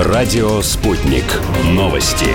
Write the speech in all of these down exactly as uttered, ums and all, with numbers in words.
Радио «Спутник». Новости.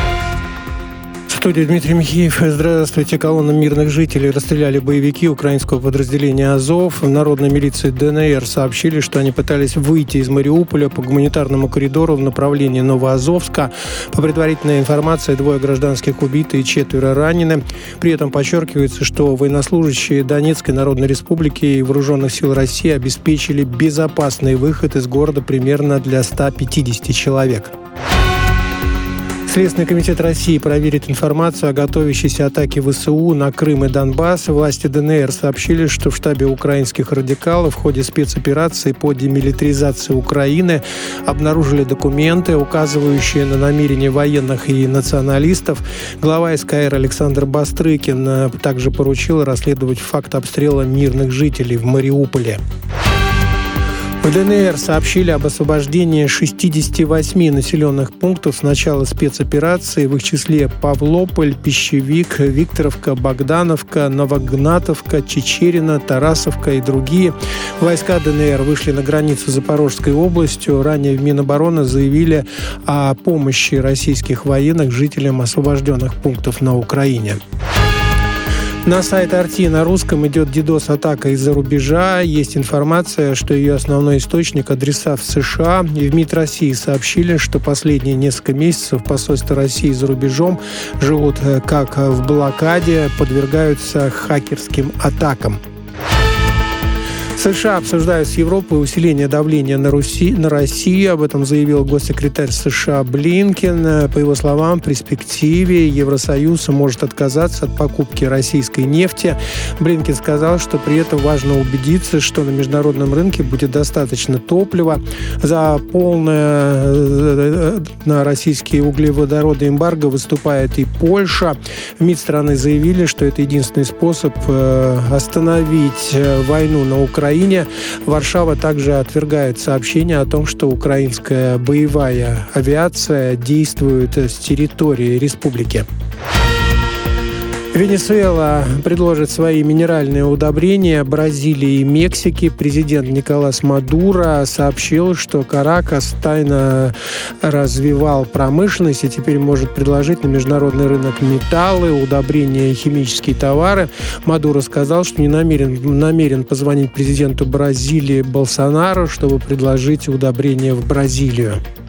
В студии Дмитрий Михеев. Здравствуйте. Колонну мирных жителей расстреляли боевики украинского подразделения «Азов». В народной милиции ДНР сообщили, что они пытались выйти из Мариуполя по гуманитарному коридору в направлении Новоазовска. По предварительной информации, двое гражданских убиты и четверо ранены. При этом подчеркивается, что военнослужащие Донецкой Народной Республики и Вооруженных сил России обеспечили безопасный выход из города примерно для ста пятидесяти человек. Следственный комитет России проверит информацию о готовящейся атаке ВСУ на Крым и Донбасс. Власти ДНР сообщили, что в штабе украинских радикалов в ходе спецоперации по демилитаризации Украины обнаружили документы, указывающие на намерения военных и националистов. Глава СКР Александр Бастрыкин также поручил расследовать факт обстрела мирных жителей в Мариуполе. В ДНР сообщили об освобождении шестидесяти восьми населенных пунктов с начала спецоперации, в их числе Павлополь, Пищевик, Викторовка, Богдановка, Новогнатовка, Чечерина, Тарасовка и другие. Войска ДНР вышли на границу с Запорожской областью. Ранее в Минобороны заявили о помощи российских военных жителям освобожденных пунктов на Украине. На сайт Арти на русском идет дидос-атака из-за рубежа. Есть информация, что ее основной источник – адреса в США. И в МИД России сообщили, что последние несколько месяцев посольства России за рубежом живут как в блокаде, подвергаются хакерским атакам. США обсуждают с Европой усиление давления на, Руси, на Россию. Об этом заявил госсекретарь США Блинкен. По его словам, в перспективе Евросоюз может отказаться от покупки российской нефти. Блинкен сказал, что при этом важно убедиться, что на международном рынке будет достаточно топлива. За полное на российские углеводороды эмбарго выступает и Польша. В МИД страны заявили, что это единственный способ остановить войну на Украине. Варшава также отвергает сообщение о том, что украинская боевая авиация действует с территории республики. Венесуэла предложит свои минеральные удобрения Бразилии и Мексике. Президент Николас Мадуро сообщил, что Каракас тайно развивал промышленность и теперь может предложить на международный рынок металлы, удобрения и химические товары. Мадуро сказал, что не намерен, намерен позвонить президенту Бразилии Болсонару, чтобы предложить удобрения в Бразилию.